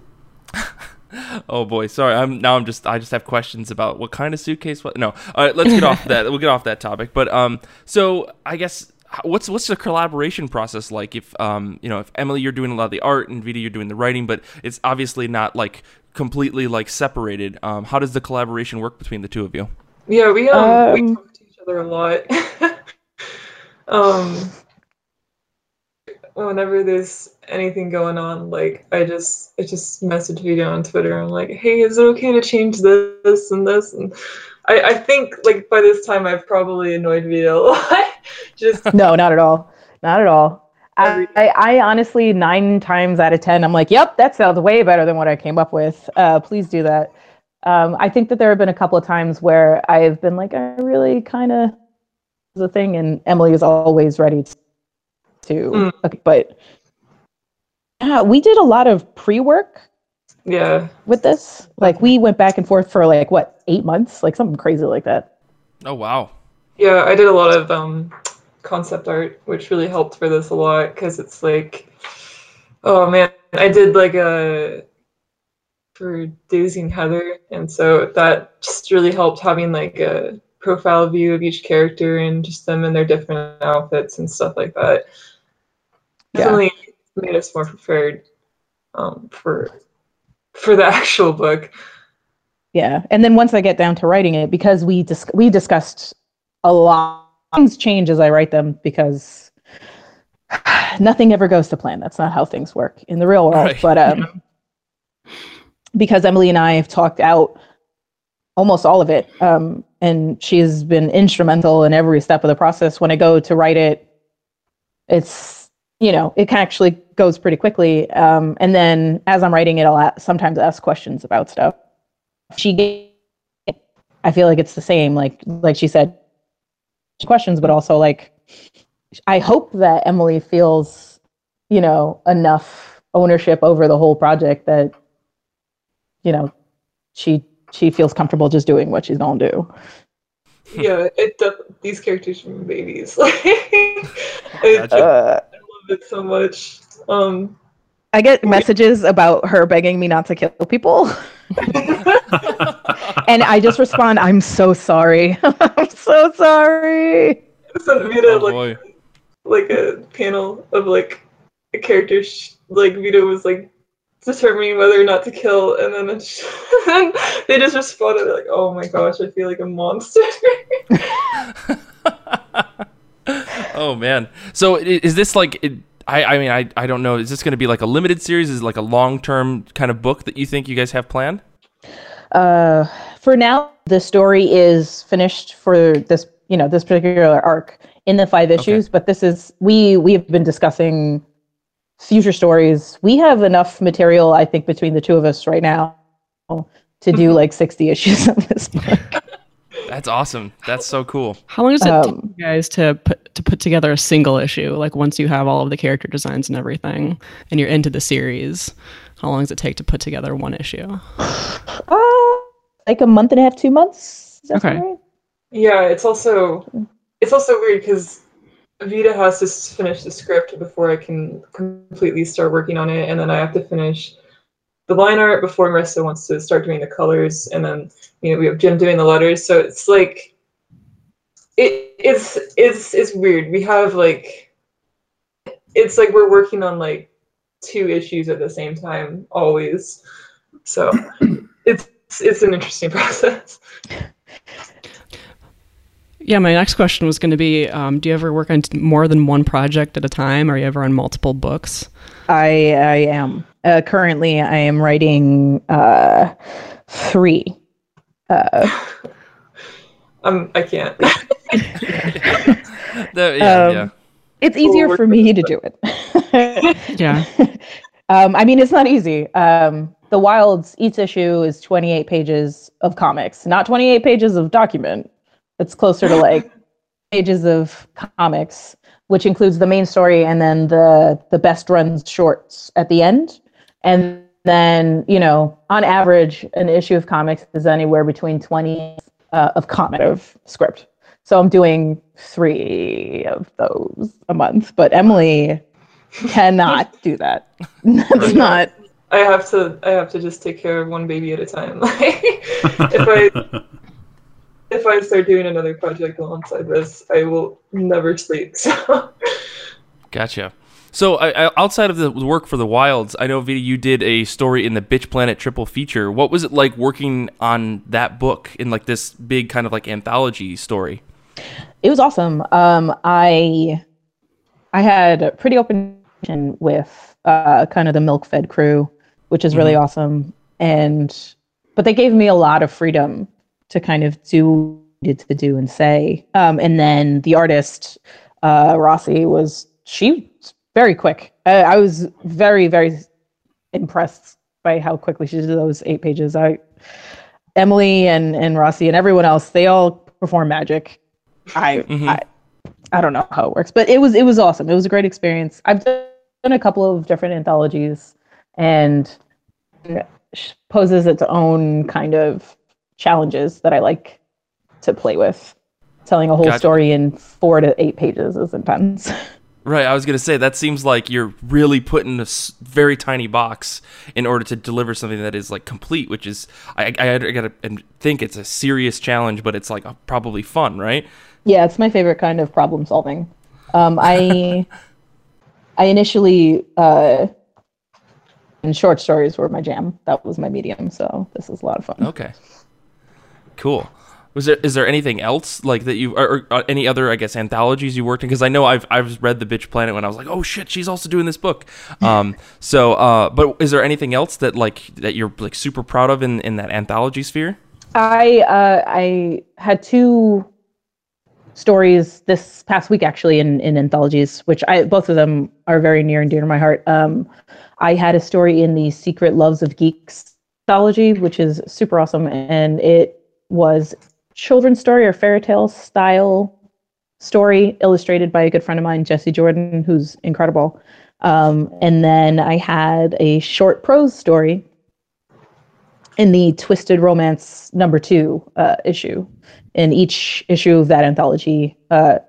Oh boy, sorry. I'm now. I'm just. I just have questions about what kind of suitcase. What? No. All right, let's get off that. We'll get off that topic. But um, so I guess what's what's the collaboration process like? If um, you know, if Emily, you're doing a lot of the art, and Vita, you're doing the writing, but it's obviously not like completely like separated. Um, how does the collaboration work between the two of you? Yeah, we um, um we talk to each other a lot. um, whenever there's anything going on, like I just I just message Vita on Twitter. I'm like, hey, is it okay to change this and this? And I, I think like by this time I've probably annoyed Vita a lot. Just no, not at all, not at all. I, I, I honestly nine times out of ten, I'm like, yep, that sounds way better than what I came up with. Uh, please do that. Um, I think that there have been a couple of times where I've been like, I really kind of the thing, and Emily is always ready to. to Mm. okay, but. Yeah, we did a lot of pre-work yeah with this. Like we went back and forth for like what, eight months? Like something crazy like that. Oh wow. Yeah, I did a lot of um concept art, which really helped for this a lot because it's like, oh man, I did like a for Daisy and Heather, and so that just really helped having like a profile view of each character and just them in their different outfits and stuff like that. Yeah. Definitely made us more prepared um, for for the actual book. Yeah, and then once I get down to writing it, because we dis- we discussed a lot, things change as I write them because nothing ever goes to plan. That's not how things work in the real world. Right. But um, because Emily and I have talked out almost all of it, um, and she has been instrumental in every step of the process. When I go to write it, it's, you know, it actually goes pretty quickly. Um, and then as I'm writing it, I'll a- sometimes ask questions about stuff. She gave, I feel like it's the same, like like she said, questions, but also like, I hope that Emily feels, you know, enough ownership over the whole project that, you know, she she feels comfortable just doing what she's gonna do. Yeah, it def- these characters are babies. Like, I, Gotcha. Uh, I love it so much. Um, I get messages about her begging me not to kill people. And I just respond, I'm so sorry. I'm so sorry. sent Vita Oh like boy. like a panel of like a character. Sh- like Vita was like determining whether or not to kill, and then it's and they just responded like, "Oh my gosh, I feel like a monster." Oh man. So i- is this like? It, I I mean I I don't know. Is this going to be like a limited series? Is it like a long term kind of book that you think you guys have planned? Uh, for now, the story is finished for this, you know, this particular arc in the five issues. Okay. But this is we we have been discussing future stories. We have enough material, I think, between the two of us right now to do like sixty issues of this book. That's awesome. That's so cool. How long does it Um, take you guys to put to put together a single issue? Like once you have all of the character designs and everything, and you're into the series, how long does it take to put together one issue? Uh, like a month and a half, two months. Is that Okay. right? Yeah, it's also it's also weird because Vita has to s- finish the script before I can completely start working on it, and then I have to finish the line art before Marissa wants to start doing the colors, and then you know we have Jim doing the letters. So it's like it it's it's it's weird. We have like it's like we're working on like two issues at the same time always. So it's it's an interesting process. Yeah, my next question was going to be, um, do you ever work on t- more than one project at a time? Are you ever on multiple books? I I am uh, currently I am writing uh, three. Uh, Um, I can't. The- yeah, Um, yeah. it's easier for me to do it. Yeah. um, I mean, it's not easy. Um, the Wilds, each issue is twenty-eight pages of comics, not twenty-eight pages of document. It's closer to like pages of comics, which includes the main story and then the the best runs shorts at the end. And then, you know, on average, an issue of comics is anywhere between twenty uh, of comic of script. So I'm doing three of those a month, but Emily cannot do that. That's not. I have to I have to just take care of one baby at a time. Like if I if I start doing another project alongside this, I will never sleep. So Gotcha. So, I, I, outside of the work for the Wilds, I know, Vita, you did a story in the Bitch Planet triple feature. What was it like working on that book in like this big kind of like anthology story? It was awesome. Um, I I had a pretty open conversation with uh, kind of the Milk Fed crew, which is really awesome. And but they gave me a lot of freedom to kind of do what I needed to do and say. Um, and then the artist uh, Rossi was she was very quick. I, I was very very impressed by how quickly she did those eight pages. I Emily and and Rossi and everyone else, they all perform magic. I, Mhm. I I don't know how it works, but it was it was awesome. It was a great experience. I've done a couple of different anthologies, and it poses its own kind of challenges that I like to play with. Telling a whole Gotcha. story in four to eight pages is intense. Right, I was going to say, that seems like you're really put in a s- very tiny box in order to deliver something that is, like, complete, which is, I, I, I got to think it's a serious challenge, but it's, like, uh, probably fun, right? Yeah, it's my favorite kind of problem solving. Um, I I initially, uh, and short stories were my jam. That was my medium, so this is a lot of fun. Okay. Cool. Was there is there anything else like that you or, or any other I guess anthologies you worked in? Because I know I've I've read The Bitch Planet when I was like, oh shit, she's also doing this book. Um, so, uh, but is there anything else that like that you're like super proud of in, in that anthology sphere? I uh, I had two stories this past week actually in, in anthologies, which I both of them are very near and dear to my heart. Um, I had a story in the Secret Loves of Geeks anthology, which is super awesome, and it was children's story or fairy tale style story illustrated by a good friend of mine, Jesse Jordan, who's incredible. Um, and then I had a short prose story in the Twisted Romance number two uh, issue. And each issue of that anthology uh,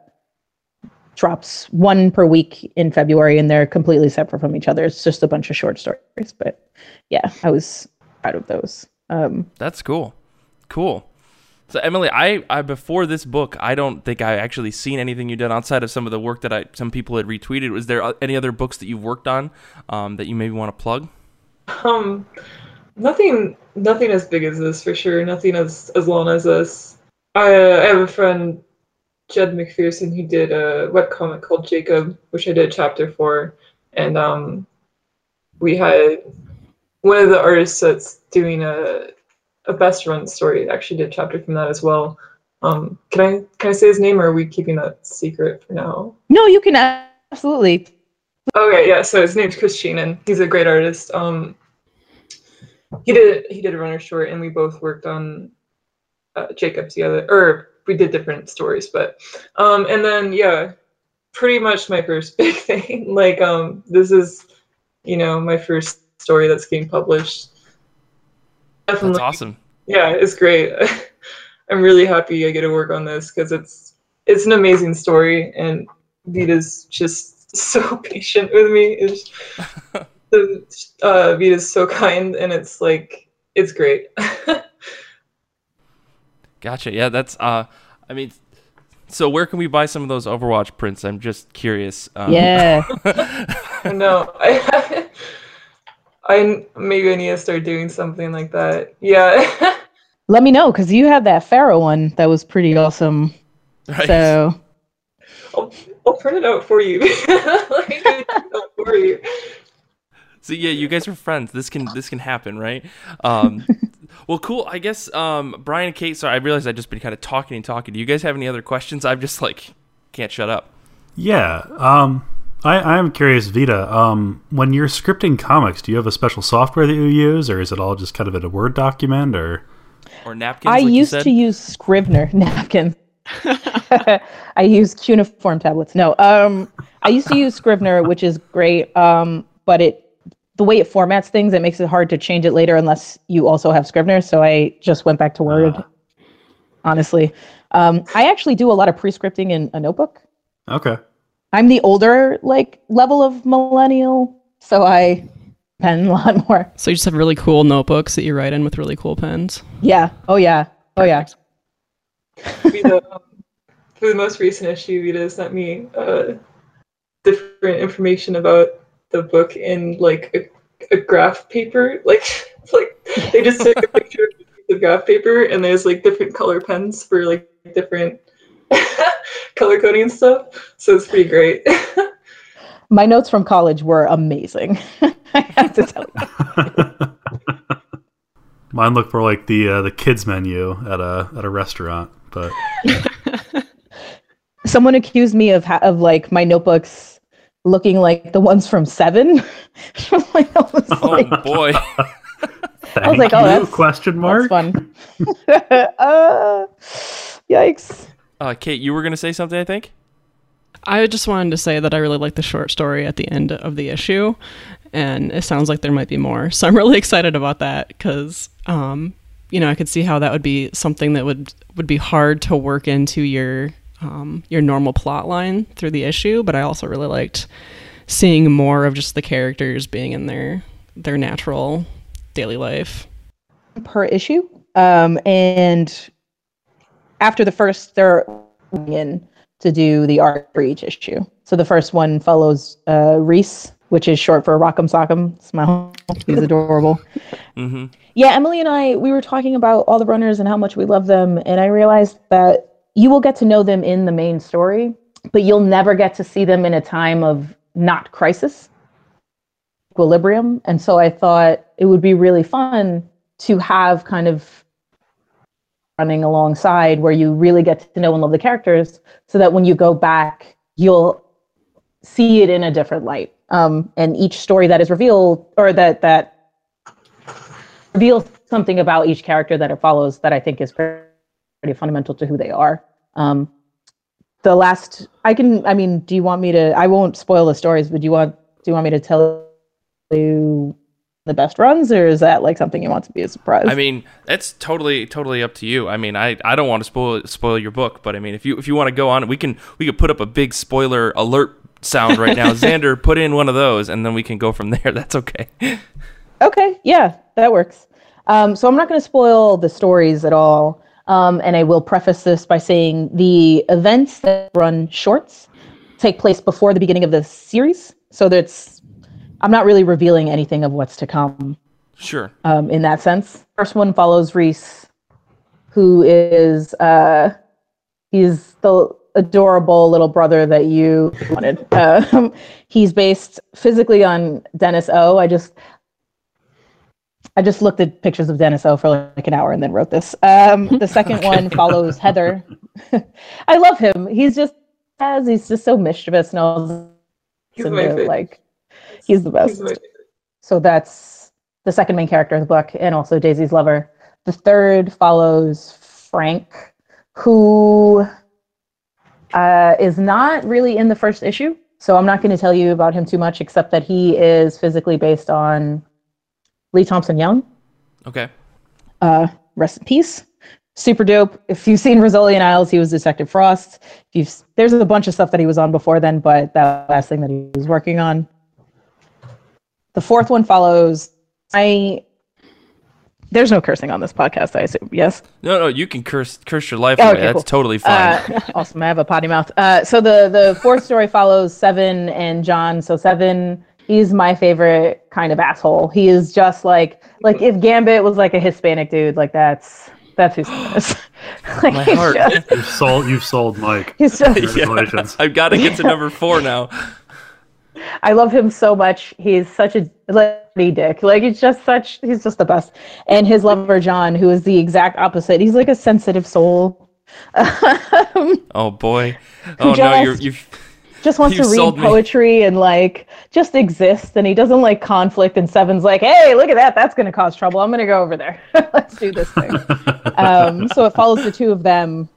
drops one per week in February, and they're completely separate from each other. It's just a bunch of short stories. But yeah, I was proud of those. Um, That's cool. Cool. So Emily, I, I before this book, I don't think I actually seen anything you did outside of some of the work that I some people had retweeted. Was there any other books that you've worked on um, that you maybe want to plug? Um, nothing, nothing as big as this for sure. Nothing as as long as this. I, uh, I have a friend, Jed McPherson, who did a webcomic called Jacob, which I did a chapter for, and um, we had one of the artists that's doing a a best run story actually did a chapter from that as well. Um, can I can I say his name, or are we keeping that secret for now? no, you can absolutely. Okay, yeah. So his name's Chris Sheenan. He's a great artist. Um, he did he did a runner short, and we both worked on uh, Jacob together, or we did different stories. But um, and then yeah, pretty much my first big thing. Like um, this is, you know, my first story that's getting published. Definitely. That's awesome. Yeah, it's great. I'm really happy I get to work on this because it's it's an amazing story, and Vita's just so patient with me. It's, the, uh, Vita's so kind, and it's like it's great. Gotcha. Yeah, that's. Uh, I mean, so where can we buy some of those Overwatch prints? I'm just curious. Um, Yeah. No, I haven't. I maybe I need to start doing something like that. Yeah. Let me know, because you had that Pharaoh one that was pretty awesome. Right. So I'll, I'll print it out for you. Let me do it out for you. So yeah, you guys are friends. This can this can happen, right? Um, well, cool. I guess um, Brian and Kate. Sorry, I realized I've just been kind of talking and talking. Do you guys have any other questions? I'm just like can't shut up. Yeah. Um, I, I am curious, Vita. Um, when you're scripting comics, do you have a special software that you use, or is it all just kind of in a Word document, or? Or napkins. I like used you said? to use Scrivener napkins. I use cuneiform tablets. No, um, I used to use Scrivener, which is great. Um, but it, the way it formats things, it makes it hard to change it later unless you also have Scrivener. So I just went back to Word. Uh. Honestly, um, I actually do a lot of pre-scripting in a notebook. Okay. I'm the older like level of millennial, so I pen a lot more. So you just have really cool notebooks that you write in with really cool pens. Yeah. Oh yeah. Oh yeah. Vita, um, for the most recent issue, Vita sent me uh, different information about the book in like a, a graph paper. Like, like they just took a picture of a piece of graph paper, and there's like different color pens for like different color coding and stuff. So it's pretty great. My notes from college were amazing. I have to tell you. Mine look for like the uh, the kids menu at a at a restaurant, but someone accused me of ha- of like my notebooks looking like the ones from Seven. Like, I was Oh like, boy. thank I was like, oh, you, that's question mark. That's fun. uh, yikes. Uh, Kate, you were gonna say something, I think. I just wanted to say that I really like the short story at the end of the issue, and it sounds like there might be more. So I'm really excited about that because, um, you know, I could see how that would be something that would would be hard to work into your um, your normal plot line through the issue, but I also really liked seeing more of just the characters being in their their natural daily life. Per issue. Um, and after the first, they're in to do the art for each issue. So the first one follows uh, Reese, which is short for Rock'em Sock'em. It's my home. He's adorable. Mm-hmm. Yeah, Emily and I, we were talking about all the runners and how much we love them. And I realized that you will get to know them in the main story, but you'll never get to see them in a time of not crisis, equilibrium. And so I thought it would be really fun to have kind of running alongside where you really get to know and love the characters so that when you go back, you'll see it in a different light. Um, and each story that is revealed or that, that reveals something about each character that it follows that I think is pretty, pretty fundamental to who they are. Um, the last, I can, I mean, do you want me to, I won't spoil the stories, but do you want, do you want me to tell you the best runs, or is that like something you want to be a surprise? I mean, that's totally totally up to you. I mean, I, I don't want to spoil spoil your book, but I mean, if you if you want to go on, we can we could put up a big spoiler alert sound right now. Xander, put in one of those, and then we can go from there. That's okay. Okay, yeah, that works. Um, so I'm not going to spoil the stories at all, um, and I will preface this by saying the events that run shorts take place before the beginning of the series, so that's I'm not really revealing anything of what's to come. Sure. Um, in that sense, first one follows Reese, who is uh, he's the adorable little brother that you wanted. Uh, he's based physically on Dennis O. I just I just looked at pictures of Dennis O for like an hour and then wrote this. Um, the second okay. one follows Heather. I love him. He's just as he's just so mischievous and all. He's my favorite. Like. He's the best. He's so that's the second main character of the book, and also Daisy's lover. The third follows Frank, who uh, is not really in the first issue. So I'm not going to tell you about him too much, except that he is physically based on Lee Thompson Young. Okay. Uh, rest in peace. Super dope. If you've seen Rizzoli Isles, he was Detective Frost. If you've, there's a bunch of stuff that he was on before then, but that last thing that he was working on. The fourth one follows. I. There's no cursing on this podcast, I assume. Yes. No, no, you can curse curse your life oh, away. okay, That's cool. totally fine. Uh, awesome. I have a potty mouth. Uh, so the the fourth story follows Seven and John. So Seven, he's my favorite kind of asshole. He is just like like if Gambit was like a Hispanic dude, like that's that's who Seven is. Like, my heart. Just, you've sold you've sold Mike. He's just, Congratulations. Yeah, I've got to get to number four now. I love him so much. He's such a lady dick. Like he's just such. He's just the best. And his lover John, who is the exact opposite. He's like a sensitive soul. Um, oh boy. Oh just, no, you're you've just wants you've to read me. poetry and like just exist. And he doesn't like conflict. And Seven's like, hey, look at that. That's going to cause trouble. I'm going to go over there. Let's do this thing. um, so it follows the two of them.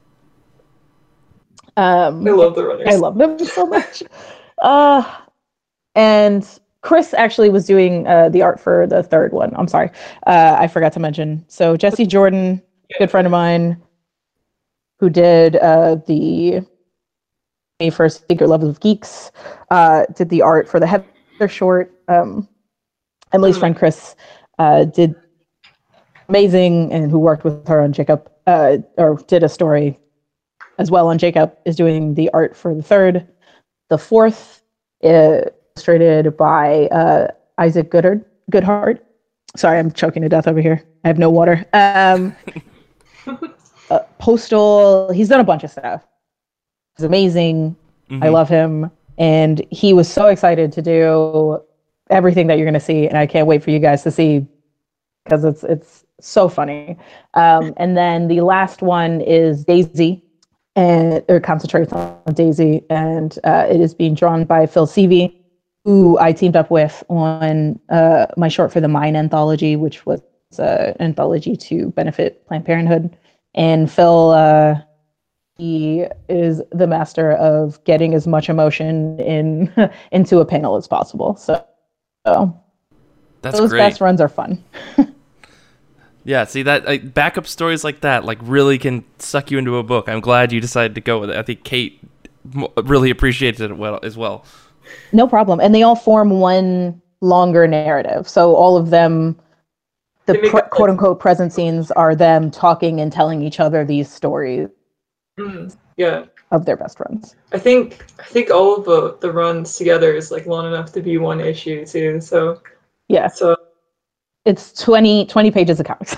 Um, I love the runners. I love them so much. Uh, And Chris actually was doing uh, the art for the third one. I'm sorry. Uh, I forgot to mention. So Jesse Jordan, good friend of mine, who did uh, the first Secret Levels of Geeks, uh, did the art for the Heather short. Um, Emily's friend Chris uh, did amazing, and who worked with her on Jacob, uh, or did a story as well on Jacob, is doing the art for the third. The fourth is illustrated by uh, Isaac Goodhart. Goodhart. Sorry, I'm choking to death over here. I have no water. Um, uh, Postal. He's done a bunch of stuff. He's amazing. Mm-hmm. I love him, and he was so excited to do everything that you're going to see, and I can't wait for you guys to see because it's it's so funny. Um, and then the last one is Daisy, and it concentrates on Daisy, and uh, it is being drawn by Phil Seavey, who I teamed up with on uh, my short for the Mine anthology, which was uh, an anthology to benefit Planned Parenthood. And Phil, uh, he is the master of getting as much emotion in into a panel as possible. So, so That's those great. best runs are fun. Yeah, see that like, backup stories like that like really can suck you into a book. I'm glad you decided to go with it. I think Kate really appreciated it well as well. No problem. And they all form one longer narrative. So all of them, the pr- quote unquote present scenes are them talking and telling each other these stories. Mm, yeah. Of their best friends. I think I think all of the, the runs together is like long enough to be one issue too. So yeah. So it's twenty, twenty pages of comics.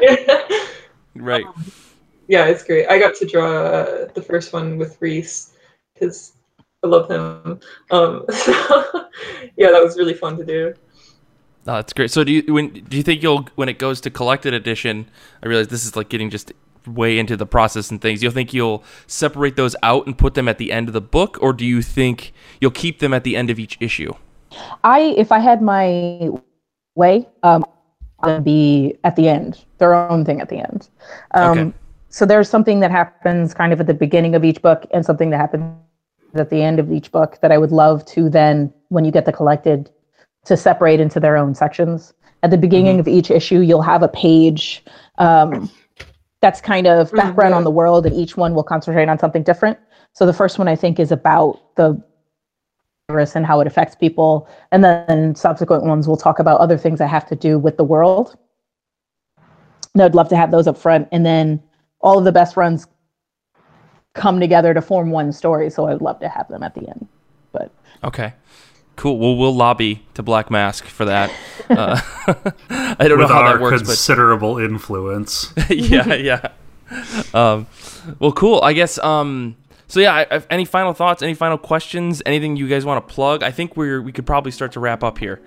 Right. Um, yeah, it's great. I got to draw uh, the first one with Reese because I love him. Um, so yeah, that was really fun to do. Oh, that's great. So do you when do you think you'll when it goes to collected edition? I realize this is like getting just way into the process and things. You'll think you'll separate those out and put them at the end of the book, or do you think you'll keep them at the end of each issue? I, if I had my way, um, I'd be at the end, their own thing at the end. Um, okay. So there's something that happens kind of at the beginning of each book and something that happens at the end of each book that I would love to then, when you get the collected, to separate into their own sections. At the beginning mm-hmm. of each issue, you'll have a page um, that's kind of background mm-hmm. on the world, and each one will concentrate on something different. So the first one, I think, is about the virus and how it affects people. And then subsequent ones will talk about other things that have to do with the world. And I'd love to have those up front. And then all of the best runs come together to form one story. So I'd love to have them at the end. But okay. Cool. Well, we'll lobby to Black Mask for that. Uh, I don't With know how our that works, considerable but... influence. yeah, yeah. Um, well, cool. I guess. Um, so yeah. I, I, any final thoughts? Any final questions? Anything you guys want to plug? I think we're we could probably start to wrap up here.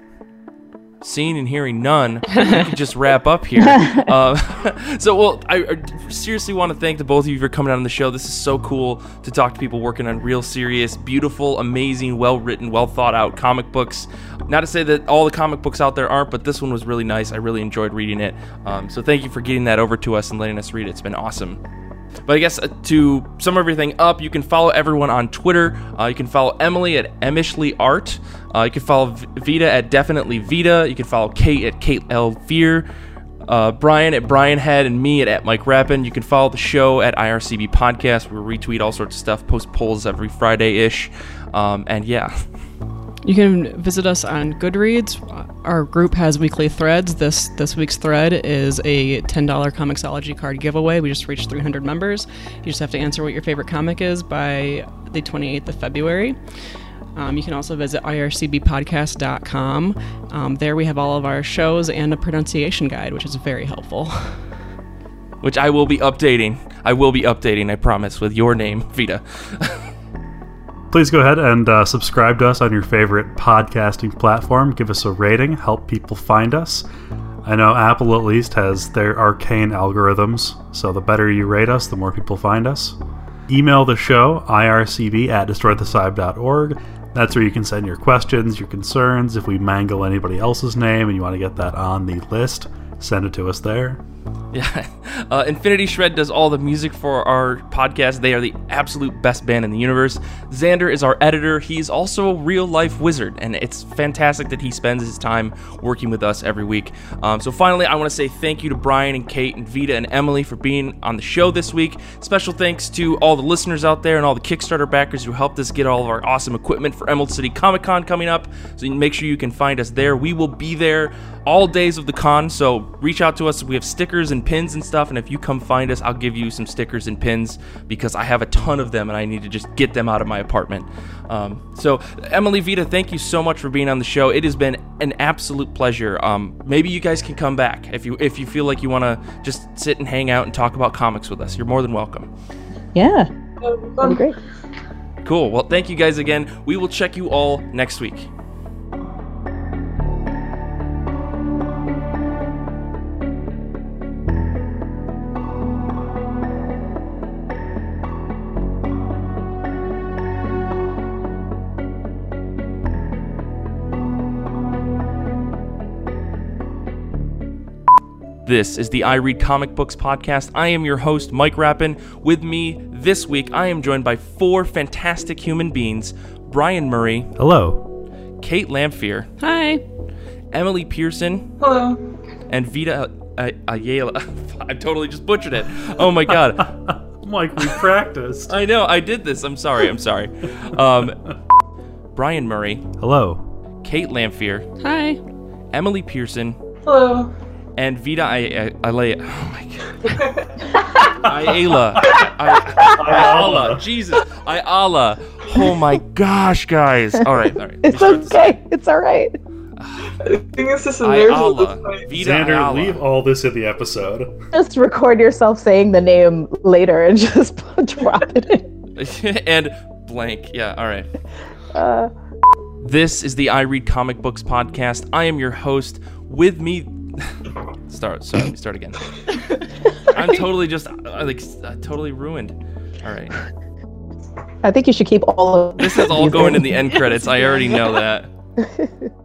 Seeing and hearing none, we could just wrap up here. Uh, so, well, I, I seriously want to thank the both of you for coming on the show. This is so cool to talk to people working on real serious, beautiful, amazing, well-written, well-thought-out comic books. Not to say that all the comic books out there aren't, but this one was really nice. I really enjoyed reading it. Um, so thank you for getting that over to us and letting us read it. It's been awesome. But I guess uh, to sum everything up, you can follow everyone on Twitter. Uh, you can follow Emily at Emishly Art. Uh, you can follow v- Vita at Definitely Vita. You can follow Kate at Kate L. Fear. Uh, Brian at Brian Head, and me at, at Mike Rappin. You can follow the show at I R C B Podcast. We retweet all sorts of stuff, post polls every Friday-ish. Um, and yeah. You can visit us on Goodreads. Our group has weekly threads. This this week's thread is a ten dollars Comixology card giveaway. We just reached three hundred members. You just have to answer what your favorite comic is by the twenty-eighth of February. Um, you can also visit I R C B podcast dot com. Um, there we have all of our shows and a pronunciation guide, which is very helpful. Which I will be updating. I will be updating, I promise, with your name, Vita. Please go ahead and uh, subscribe to us on your favorite podcasting platform. Give us a rating. Help people find us. I know Apple at least has their arcane algorithms, so the better you rate us, the more people find us. Email the show, I R C B at destroy the cyb dot org. That's where you can send your questions, your concerns. If we mangle anybody else's name and you want to get that on the list, send it to us there. Yeah. Uh, Infinity Shred does all the music for our podcast. They are the absolute best band in the universe. Xander is our editor. He's also a real-life wizard, and it's fantastic that he spends his time working with us every week. Um, so finally, I want to say thank you to Brian and Kate and Vita and Emily for being on the show this week. Special thanks to all the listeners out there and all the Kickstarter backers who helped us get all of our awesome equipment for Emerald City Comic Con coming up. So you can make sure you can find us there. We will be there all days of the con, so reach out to us. We have stickers and pins and stuff, and if you come find us, I'll give you some stickers and pins because I have a ton of them and I need to just get them out of my apartment. Um, so Emily, Vita, thank you so much for being on the show. It has been an absolute pleasure. Um, maybe you guys can come back if you if you feel like you want to just sit and hang out and talk about comics with us. You're more than welcome. Yeah, that'd be great. Cool. Well, thank you guys again. We will check you all next week. This is the I Read Comic Books podcast. I am your host, Mike Rappin. With me this week, I am joined by four fantastic human beings: Brian Murray. Hello. Kate Lamphere. Hi. Emily Pearson. Hello. And Vita A- Ayala. I totally just butchered it. Oh my god. Like we practiced. I know, I did this. I'm sorry, I'm sorry. Um, Brian Murray, Hello. Kate Lamphere, Hi. Emily Pearson, Hello. and Vita I- I- Ayala. Oh my god. Ayala. I- Ayala. Jesus. Ayala. Oh my gosh, guys. All right, all right. It's okay. It's all right. I think it's just embarrassing at this Ayala. point. Vita Xander, Ayala. leave all this in the episode. Just record yourself saying the name later and just drop it in. And blank. Yeah, all right. Uh, This is the I Read Comic Books podcast. I am your host. With me, start. Sorry, let me start again. I'm totally just uh, like uh, totally ruined. All right, I think you should keep all of this is all these going in. in the end credits. I already know that.